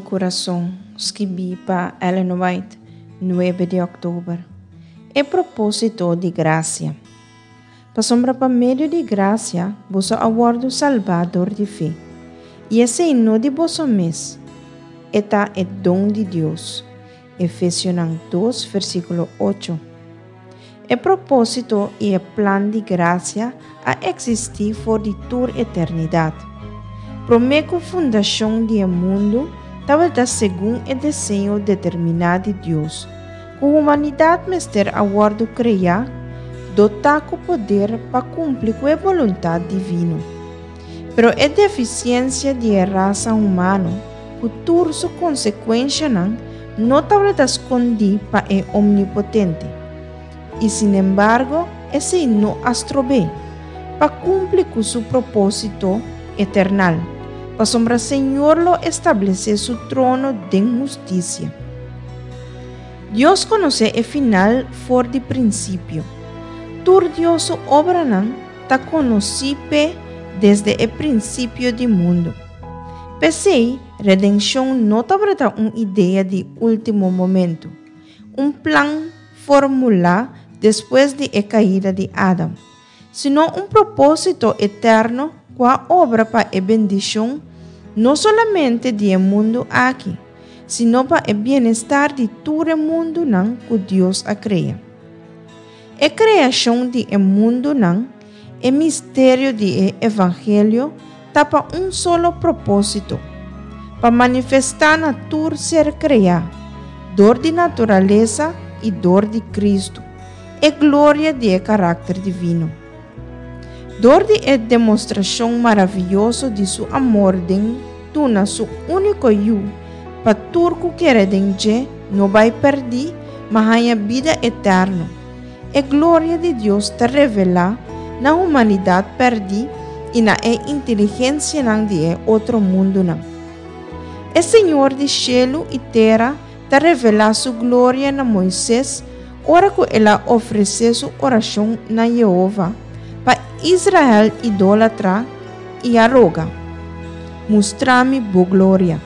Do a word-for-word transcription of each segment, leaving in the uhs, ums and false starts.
coração, escrevi para Ellen White, nove de outubro. É propósito de graça. Para para meio de graça, você aguarda o Salvador de fé. E esse não de você mesmo. Eta é dom de Deus. Efésios dois, versículo oito. É propósito e é plano de graça a existir por de toda eternidade. Prometo fundação do mundo, talvez segundo o desenho determinado de Deus. Com a humanidade mestre aguardo criar, dotar com poder para cumprir com a vontade divina. Pero a deficiência de raça humana, com toda sua consequência, não talvez esconde para o omnipotente. E, sin embargo, esse não astrobe, para cumprir com seu propósito eternal, para sombra Senhor lo estabelecer su trono de justiça. Deus conhece o final for de princípio. Tur Deus obra não ta conhecido desde o princípio do mundo. Pensei, redenção não tabrata uma ideia de último momento, um plano formulado depois de a caída de Adão, sino um propósito eterno com a obra para a bendição, não somente do mundo aqui, sino para o bem-estar de todo o mundo não que Deus a cria. A criação do mundo não, o mistério do Evangelho, está para um solo propósito, para manifestar na todo ser criado, dor de natureza e dor de Cristo, e glória do caráter divino. Dor de a demonstração maravilhosa de seu amor de tuna seu único eu, para tudo que redenge não vai perder, mas a vida eterna. A glória de Deus está revelada na humanidade perdida e na inteligência de outro mundo. O Senhor de céu e terra está revelando sua glória na Moisés, ora que ela ofereceu sua oração na Jeová, para Israel idólatra e a roga. Mostra-me boa glória.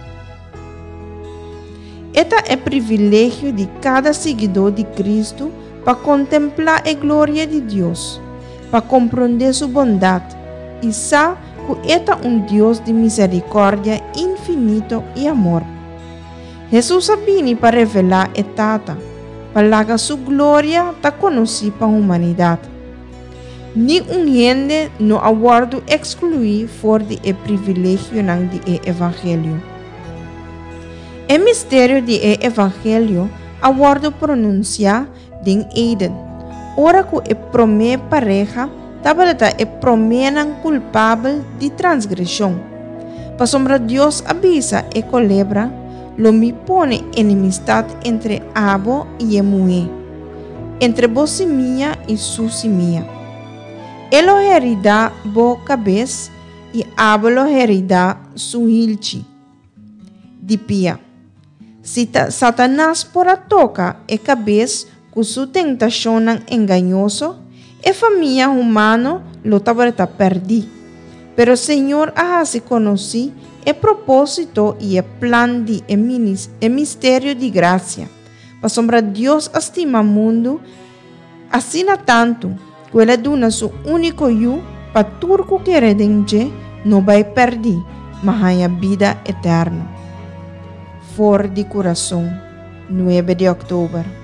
Este é o privilégio de cada seguidor de Cristo para contemplar a glória de Deus, para compreender sua bondade e saber que este é um Deus de misericórdia infinito e amor. Jesus vino para revelar a tata, para que sua glória está conhecida para a humanidade. Nenhum gente não aguarda excluir fora do privilégio do Evangelho. O mistério do Evangelho aguarda pronunciar em Eden, ora que a primeira pareja estava a primeira culpável de transgressão. Para sombra Deus avisa e colebra, lo me pone enemistade entre abo e a mulher, entre você minha e sua minha. Ele herida bo cabeça e abo lo herida su hilchi. De pia. Se Satanás por a toca e cabeça com sua tentação enganosa, a família humana lo tabareta perdi. Pero o Senhor a se conhece o propósito e o plano de o mistério de graça. Para sombra Deus estima o mundo, assim tanto, que ele dona seu único eu, para tudo que redenge, não vai perder, mas a vida eterna. For de coração, nove de outubro.